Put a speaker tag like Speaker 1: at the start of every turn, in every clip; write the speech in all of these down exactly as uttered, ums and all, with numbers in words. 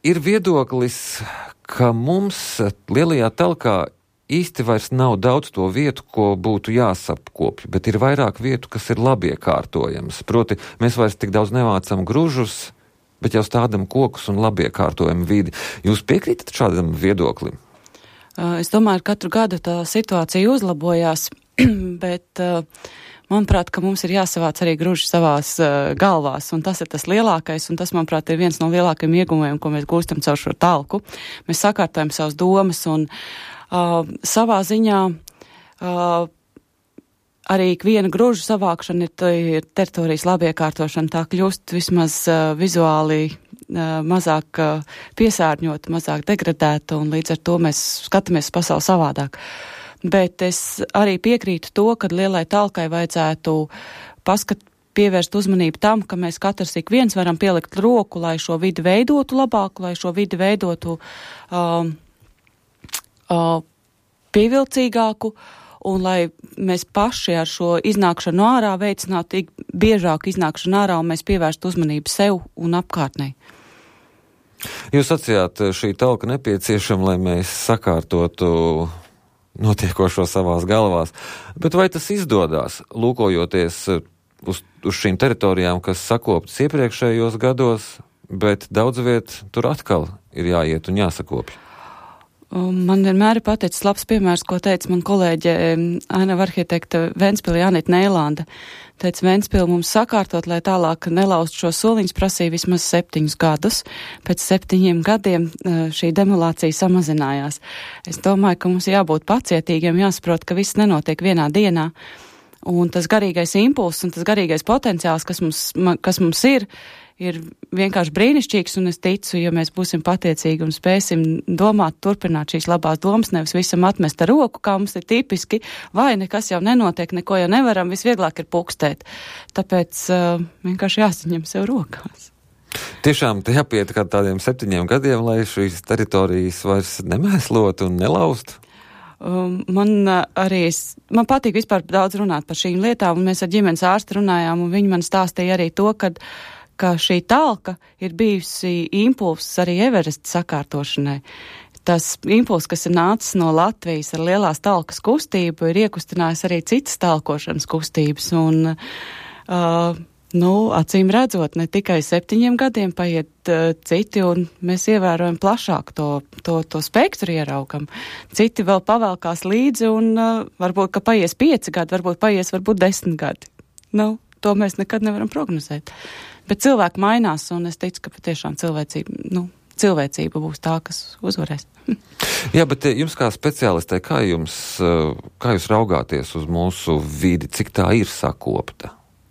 Speaker 1: Ir viedoklis, ka mums lielajā talkā īsti vairs nav daudz to vietu, ko būtu jāsapkopj, bet ir vairāk vietu, kas ir labi iekārtojams. Proti, mēs vairs tik daudz nevācam gružus, bet jau stādam kokus un labi iekārtojam vidi. Jūs piekrītat šādam viedoklim?
Speaker 2: Es domāju, ka katru gadu tā situācija uzlabojās, bet manuprāt, ka mums ir jāsavāc arī gruži savās galvās, un tas ir tas lielākais, un tas, manuprāt, ir viens no lielākajiem ieguvumiem, ko mēs gūstam caur šo talku. Mēs sakārtojam savas domas, un uh, savā ziņā uh, arī viena gružu savākšana ir, ir teritorijas labiekārtošana, tā kļūst vismaz uh, vizuāli mazāk piesārņota, mazāk degradēta, un līdz ar to mēs skatāmies pasauli savādāk. Bet es arī piekrītu to, ka lielai talkai vajadzētu paskat, pievērst uzmanību tam, ka mēs katrs ik viens varam pielikt roku, lai šo vidi veidotu labāku, lai šo vidi veidotu uh, uh, pievilcīgāku, un lai mēs paši ar šo iznākšanu ārā veicinātu tik biežāku iznākšanu ārā, un mēs pievērstu uzmanību sev un apkārtnei.
Speaker 1: Jūs sacījāt, šī talka nepieciešama, lai mēs sakārtotu notiekošo savās galvās, bet vai tas izdodās, lūkojoties uz, uz šīm teritorijām, kas sakoptas iepriekšējos gados, bet daudz viet tur atkal ir jāiet un jāsakopja?
Speaker 2: Man vienmēr ir paticis labs piemērs, ko teica man kolēģe ainava arhitekta Ventspilī Anita Neilanda. Teica, Ventspili mums sakārtot, lai tālāk nelaust šo soliņus, prasīja vismaz septiņus gadus. Pēc septiņiem gadiem šī demolācija samazinājās. Es domāju, ka mums jābūt pacietīgiem, jāsaprot, ka viss nenotiek vienā dienā. Un tas garīgais impulss un tas garīgais potenciāls, kas mums, kas mums ir, ir vienkārši brīnišķīgs, un es ticu, ja mēs būsim patiecīgi un spēsim domāt, turpināt šīs labās domas, nevis visam atmest ar roku, kā mums ir tipiski, vai nekas jau nenotiek, neko jau nevaram, visvieglāk ir pukstēt. Tāpēc uh, vienkārši jāsaņem sev rokās.
Speaker 1: Tiešām te jāpiet kā tādiem septiņiem gadiem, lai šīs teritorijas vairs nemēslot un nelaust?
Speaker 2: Um, man uh, arī, man patīk vispār daudz runāt par šīm lietām, un mēs ar ģimenes ārstu runājām, un viņi man stāstīja arī to, kad ka šī talka ir bijusi impulss arī Everesta sakārtošanai. Tas impulss, kas ir nācis no Latvijas ar lielās talkas kustību, ir iekustinājis arī citas talkošanas kustības. Un, uh, nu, acīm redzot, ne tikai septiņiem gadiem paiet uh, citi, un mēs ievērojam plašāk to, to, to spektru ieraugam. Citi vēl pavelkās līdzi, un uh, varbūt, ka paies pieci gadi, varbūt paies, varbūt desmit gadi. Nu, to mēs nekad nevaram prognozēt. Bet cilvēki mainās, un es ticu, ka patiešām cilvēcība, nu, cilvēcība būs tā, kas uzvarēs.
Speaker 1: Jā, bet jums kā speciālistē, kā jums, kā jūs raugāties uz mūsu vidi, cik tā ir sakopta?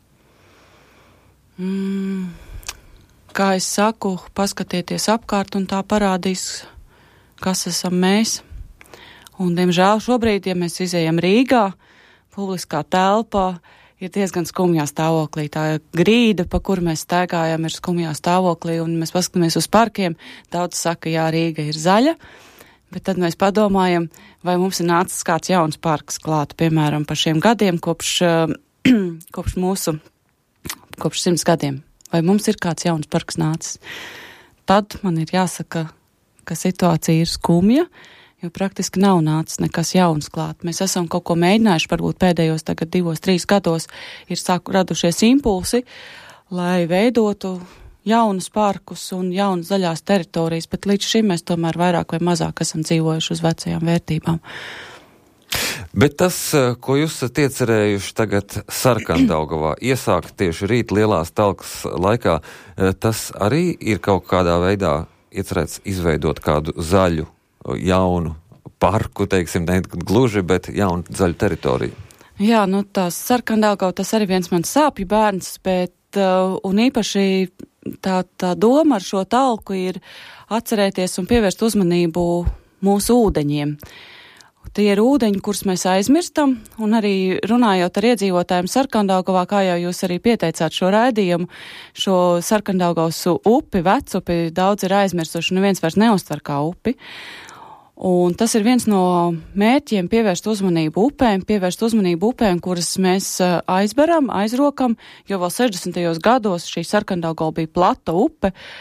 Speaker 2: Mm, kā es saku, paskatieties apkārt, un tā parādīs, kas esam mēs. Un, diemžēl, šobrīd, ja mēs izējam Rīgā, publiskā telpā, ir diezgan skumjā stāvoklī. Tā grīda, pa kur mēs staigājam, ir skumjā stāvoklī, un mēs paskatāmies uz parkiem. Daudz saka, jā, Rīga ir zaļa, bet tad mēs padomājam, vai mums ir nācis kāds jauns parks klāt, piemēram, par šiem gadiem, kopš, kopš mūsu, kopš simts gadiem. Vai mums ir kāds jauns parks nācis? Tad man ir jāsaka, ka situācija ir skumja, jo praktiski nav nācis nekas jauns klāt. Mēs esam kaut ko mēģinājuši, varbūt pēdējos tagad divos, trīs gados ir sāku radušies impulsi, lai veidotu jaunus parkus un jaunas zaļās teritorijas, bet līdz šim mēs tomēr vairāk vai mazāk esam dzīvojuši uz vecajām vērtībām.
Speaker 1: Bet tas, ko jūs esat iecerējuši tagad Sarkandaugavā, iesākt tieši rīt lielās talkas laikā, tas arī ir kaut kādā veidā iecerēts izveidot kādu zaļu jaunu parku, teiksim, ne gluži, bet jaunu zaļu teritoriju.
Speaker 2: Jā, nu tās Sarkandaugava, tas arī viens mans sāpju bērns, bet, uh, un īpaši tā, tā doma ar šo talku ir atcerēties un pievērst uzmanību mūsu ūdeņiem. Tie ir ūdeņi, kurus mēs aizmirstam, un arī runājot ar iedzīvotājiem Sarkandaugavā, kā jau jūs arī pieteicāt šo raidījumu, šo Sarkandaugavas upi, vecupi, daudz ir aizmirsuši, neviens vairs neuztver kā upi. Un tas ir viens no mērķiem pievērst uzmanību upēm, pievērst uzmanību upēm, kuras mēs aizberam, aizrokam, jo vēl sešdesmitajos gados šī Sarkandaugava bija plata upe,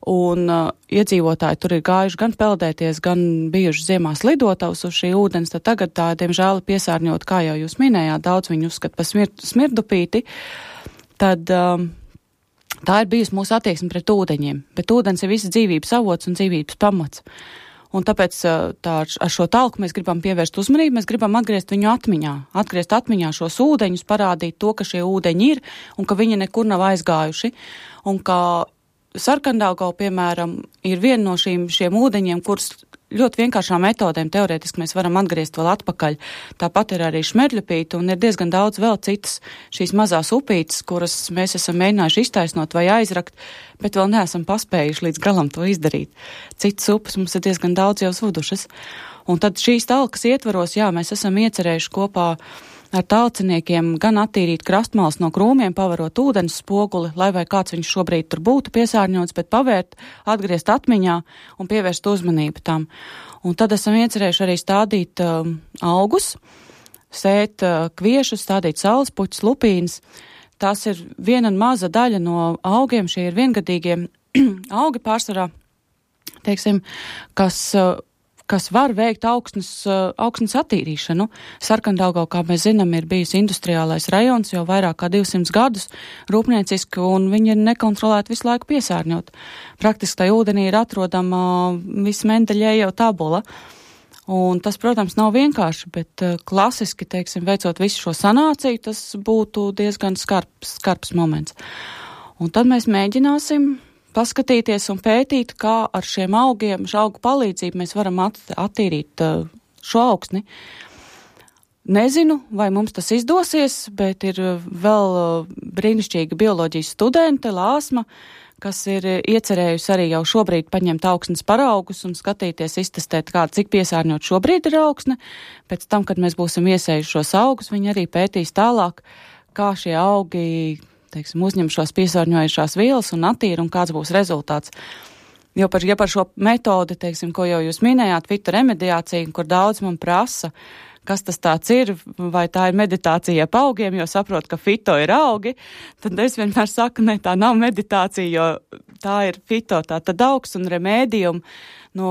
Speaker 2: Un uh, iedzīvotāji tur ir gājuši gan peldēties, gan bijuši ziemās lidotavas uz šī ūdens, tad tagad tā, diemžēl, piesārņot, kā jau jūs minējāt, daudz viņu uzskata par smir smirdupīti, tad um, tā ir bijusi mūsu attieksme pret ūdeņiem. Bet ūdens ir visa dzīvības avots un dzīvības pamats. Un tāpēc tā, ar šo talku mēs gribam pievērst uzmanību, mēs gribam atgriezt viņu atmiņā, atgriezt atmiņā šos ūdeņus, parādīt to, ka šie ūdeņi ir un ka viņi nekur nav aizgājuši. Un ka Sarkandaugava, piemēram, ir viena no šīm, šiem ūdeņiem, kurus ļoti vienkāršām metodēm teorētiski mēs varam atgriezt vēl atpakaļ. Tāpat ir arī Šmerļupīte un ir diezgan daudz vēl citas šīs mazās upītes, kuras mēs esam mēģinājuši iztaisnot vai aizrakt, bet vēl neesam paspējuši līdz galam to izdarīt. Citas upes mums ir diezgan daudz jau zudušas. Un tad šīs talkas ietvaros, jā, mēs esam iecerējuši kopā ar talciniekiem gan attīrīt krastmals no krūmiem, pavarot ūdens spoguli, lai vai kāds viņš šobrīd tur būtu piesārņots, bet pavērt, atgriezt atmiņā un pievērst uzmanību tam. Un tad esam iecerējuši arī stādīt um, augus, sēt uh, kviešus, stādīt saulespuķus, lupīnas. Tās ir viena maza daļa no augiem, šie ir viengadīgie augi pārsvarā, teiksim, kas uh, kas var veikt augsnes, augsnes attīrīšanu. Sarkandaugava, kā mēs zinām, ir bijis industriālais rajons jau vairāk kā divsimt gadus rūpnieciski, un viņi ir nekontrolēti visu laiku piesārņot. Praktiski tai ūdenī ir atrodama viss mendeļēja jau tabula. Un tas, protams, nav vienkārši, bet klasiski, teiksim, veicot visu šo sanāciju, tas būtu diezgan skarbs, skarbs moments. Un tad mēs mēģināsim paskatīties un pētīt, kā ar šiem augiem, šo augu palīdzību mēs varam at attīrīt uh, šo augsni. Nezinu, vai mums tas izdosies, bet ir vēl uh, brīnišķīga bioloģijas studente, Lāsma, kas ir iecerējusi arī jau šobrīd paņemt augsnes paraugus un skatīties, iztestēt, kā, cik piesārņot šobrīd ir augsne. Pēc tam, kad mēs būsim iesējuši šos augus, viņi arī pētīs tālāk, kā šie augi teiksim, uzņem šos piesārņojušās vielas un attīra un kāds būs rezultāts. Jo par, ja par šo metodi, teiksim, ko jau jūs minējāt, fitoremediācija, kur daudz man prasa, kas tas tāds ir, vai tā ir meditācija ap augiem, jo saprot, ka fito ir augi, tad es vienmēr saku, ne, tā nav meditācija, jo tā ir fito, tā tad augs un remēdium no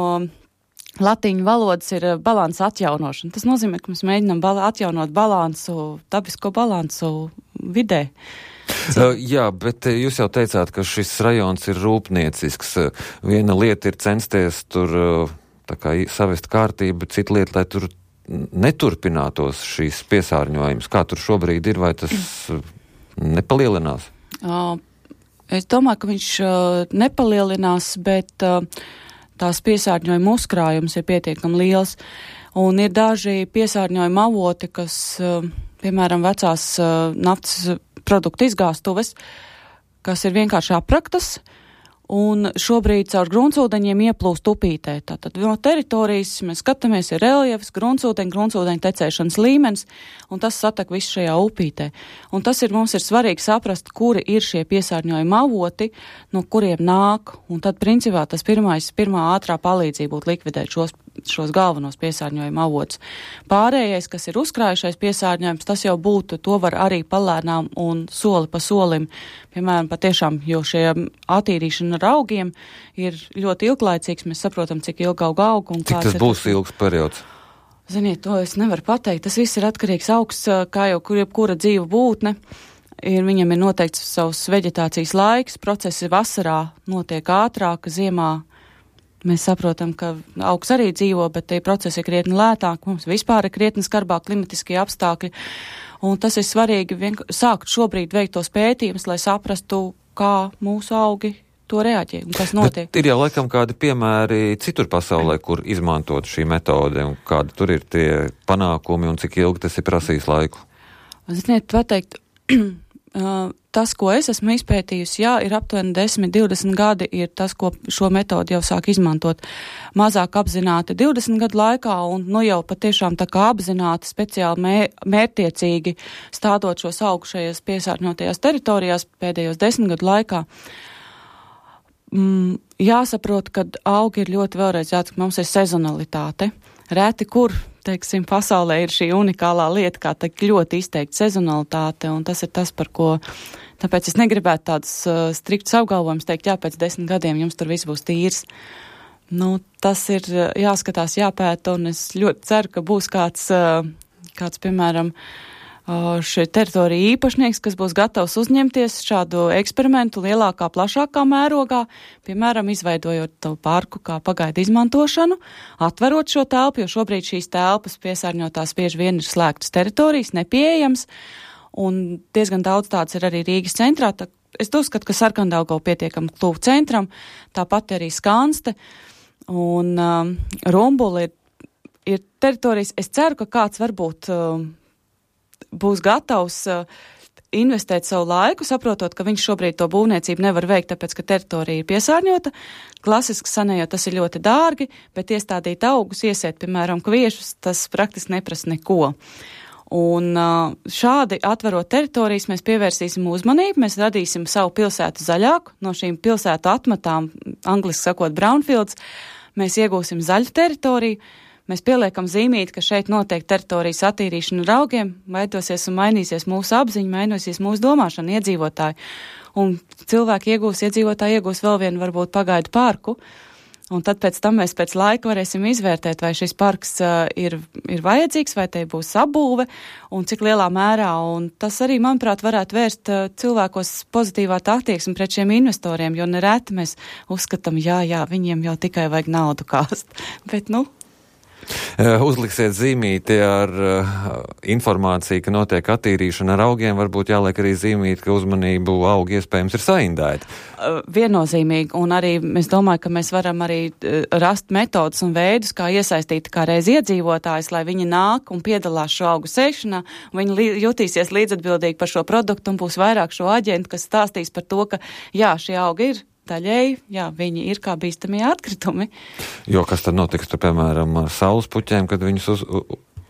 Speaker 2: latīņu valodas ir balansa atjaunošana. Tas nozīmē, ka mēs mēģinām bal atjaunot balansu, dabisko balansu vidē.
Speaker 1: Uh, jā, bet jūs jau teicāt, ka šis rajons ir rūpniecisks. Viena lieta ir censties tur tā kā savest kārtību, cita lieta, lai tur neturpinātos šīs piesārņojums. Kā tur šobrīd ir, vai tas nepalielinās?
Speaker 2: Uh, es domāju, ka viņš uh, nepalielinās, bet uh, tās piesārņojuma uzkrājums ir pietiekami liels. Un ir daži piesārņojuma avoti, kas, uh, piemēram, vecās uh, naftas produktu izgāstuves, kas ir vienkārši apraktas, un šobrīd caur gruntsūdeņiem ieplūst upītē. Tātad no teritorijas mēs skatāmies, ir reljefs, gruntsūdeņi, gruntsūdeņu tecēšanas līmenis, un tas satek visu šajā upītē. Un tas ir, mums ir svarīgi saprast, kuri ir šie piesārņojuma avoti, no kuriem nāk, un tad, principā, tas pirmais, pirmā ātrā palīdzība būtu likvidēt šos, šos galvenos piesārņojuma avotus. Pārējais, kas ir uzkrājušais piesārņojums, tas jau būtu, to var arī palēnām un soli pa solim, piemēram, patiešām, jo šie attīrīšana ar augiem ir ļoti ilglaicīgs, mēs saprotam, cik ilgi aug aug. Un
Speaker 1: cik tas būs ilgs periods?
Speaker 2: Ziniet, to es nevaru pateikt. Tas viss ir atkarīgs augsts, kā jau kur, jebkura dzīva būtne. Ir, viņam ir noteikts savs veģetācijas laiks, procesi vasarā notiek ātrāk, ziemā mēs saprotam, ka augs arī dzīvo, bet tie procesi ir krietni lētāk, mums vispār ir krietni skarbāk klimatiskie apstākļi. Un tas ir svarīgi sākt šobrīd veikt tos pētījumus, lai saprastu, kā mūsu augi to reaģē un kas notiek.
Speaker 1: Bet ir jau laikam kādi piemēri citur pasaulē, kur izmantot šī metode un kādi tur ir tie panākumi un cik ilgi tas ir prasījis laiku?
Speaker 2: Ziniet, pateikt, tas, ko es esmu izpētījusi, jā, ir aptuveni desmit, divdesmit gadi ir tas, ko šo metodi jau sāk izmantot mazāk apzināti divdesmit gadu laikā un nu jau patiešām tā kā apzināti speciāli mē, mērtiecīgi stādot šos augus šajās piesārņotajās teritorijās pēdējos desmit gadu laikā. Mm, jāsaprot, ka augi ir ļoti vēlreiz jāatsak, mums ir sezonalitāte. Reti kur teiksim, pasaulē ir šī unikālā lieta, kā tik ļoti izteikta sezonalitāte, un tas ir tas, par ko, tāpēc es negribētu tādus uh, striktus apgalvojumus teikt, jā, pēc desmit gadiem jums tur viss būs tīrs. Nu, tas ir jāskatās, jāpēta, un es ļoti ceru, ka būs kāds, uh, kāds, piemēram, šī teritorija īpašnieks, kas būs gatavs uzņemties šādu eksperimentu lielākā, plašākā mērogā, piemēram, izveidojot to parku kā pagaidu izmantošanu, atverot šo telpu, jo šobrīd šīs telpas piesārņotās bieži vien ir slēgtas teritorijas, nepieejams, un diezgan daudz tāds ir arī Rīgas centrā. Tā, es uzskatu, ka Sarkandaugava pietiekami tuvu centram, tāpat arī Skanste un um, Rumbula ir, ir teritorijas. Es ceru, ka kāds varbūt um, būs gatavs uh, investēt savu laiku, saprotot, ka viņš šobrīd to būvniecību nevar veikt, tāpēc, ka teritorija ir piesārņota. Klasiski sanējot, tas ir ļoti dārgi, bet iestādīt augus, iesiet, piemēram, kviešus, tas praktiski neprasa neko. Un uh, šādi atverot teritorijas, mēs pievērsīsim uzmanību, mēs radīsim savu pilsētu zaļāku, no šīm pilsētu atmatām, angliski sakot brownfields, mēs iegūsim zaļu teritoriju. Mēs pieliekam zīmīti, ka šeit notiek teritorijas attīrīšana ar augiem, veidosies un mainīsies mūsu apziņa, mainīsies mūsu domāšana, iedzīvotāji. Un cilvēki iegūs, iedzīvotāji iegūs vēl vienu varbūt pagaidu parku. Un tad pēc tam mēs pēc laika varēsim izvērtēt, vai šis parks uh, ir, ir vajadzīgs, vai te būs apbūve un cik lielā mērā. Un tas arī, manuprāt, varētu vērst uh, cilvēkos pozitīvā attieksmi pret šiem investoriem, jo nereti mēs uzskatām, jā, jā, viņiem jau tikai vajag naudu kāst. Bet, nu,
Speaker 1: uzliksiet zīmīti ar uh, informāciju, ka notiek attīrīšana ar augiem, varbūt jāliek arī zīmīti, ka uzmanību augi iespējams ir saindēti.
Speaker 2: Uh, viennozīmīgi, un arī es domāju, ka mēs varam arī uh, rast metodus un veidus, kā iesaistīt kā reiz iedzīvotājs, lai viņi nāk un piedalās šo augu sēšanā, un viņi li jutīsies līdzatbildīgi par šo produktu un būs vairāk šo aģentu, kas stāstīs par to, ka jā, šie augi ir daļēji, jā, viņi ir kā bīstamie atkritumi.
Speaker 1: Jo kas tad notiks, tur, piemēram, ar saules puķiem, kad viņus uz, u,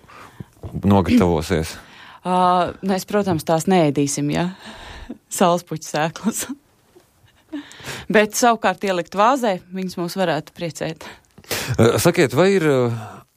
Speaker 1: nogatavosies?
Speaker 2: Uh, mēs, protams, tās neēdīsim, jā, saules puķu sēklas. Bet savukārt ielikt vāzē, viņas mūs varētu priecēt.
Speaker 1: Uh, sakiet, vai ir uh,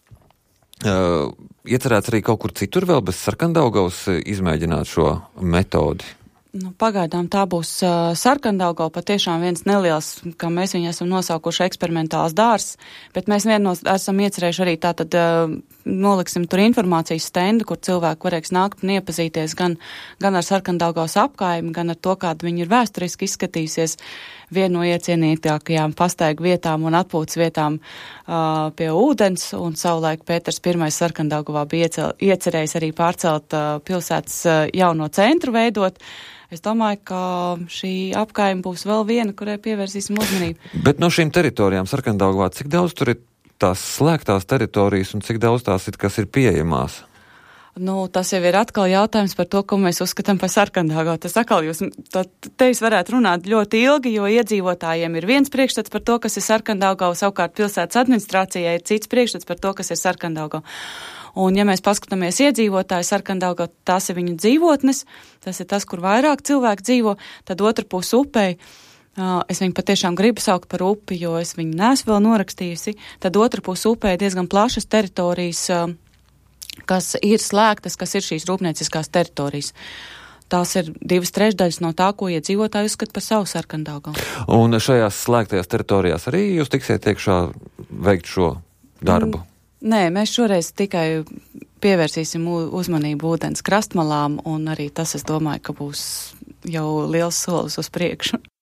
Speaker 1: uh, iecerēts arī kaut kur citur vēl bez Sarkandaugavas izmēģināt šo metodi?
Speaker 2: Nu, pagaidām tā būs uh, Sarkandaugava, patiešām viens neliels, kā mēs viņu esam nosaukuši eksperimentāls dārs, bet mēs vienos esam iecerējuši arī tātad uh, noliksim tur informācijas stendu, kur cilvēki varēs nākt un iepazīties gan, gan ar Sarkandaugavas apkaimi, gan ar to, kāda viņi ir vēsturiski izskatījusies. Vienu no iecienītākajām pastaigu vietām un atpūtas vietām uh, pie ūdens, un savulaik Pēters Pirmais Sarkandaugavā bija iecel, iecerējis arī pārcelt uh, pilsētas uh, jauno centru veidot. Es domāju, ka šī apkaime būs vēl viena, kurai pievērsīsim uzmanību.
Speaker 1: Bet no šīm teritorijām Sarkandaugavā, cik daudz tur ir tās slēgtās teritorijas un cik daudz tās ir, kas ir pieejamās?
Speaker 2: Nu, tas jau ir atkal jautājums par to, ko mēs uzskatām par Sarkandaugavu. Tas atkal jūs, te jūs varētu runāt ļoti ilgi, jo iedzīvotājiem ir viens priekšstats par to, kas ir Sarkandaugava, savukārt pilsētas administrācijai ir cits priekšstats par to, kas ir Sarkandaugava. Un, ja mēs paskatāmies iedzīvotāji Sarkandaugava, tās ir viņu dzīvotnes, tas ir tas, kur vairāk cilvēku dzīvo, tad otra puse upei, uh, es viņu patiešām gribu saukt par upi, jo es viņu neesmu vēl norakstījusi, tad otra puse upei ir diezgan plašas teritorijas, uh, kas ir slēgtas, kas ir šīs rūpnieciskās teritorijas. Tās ir divas trešdaļas no tā, ko iedzīvotāji uzskata par savu Sarkandaugavu.
Speaker 1: Un šajās slēgtajās teritorijās arī jūs tiksiet iekšā veikt šo darbu? Mm.
Speaker 2: Nē, mēs šoreiz tikai pievērsīsim uzmanību ūdens krastmalām, un arī tas, es domāju, ka būs jau liels solis uz priekšu.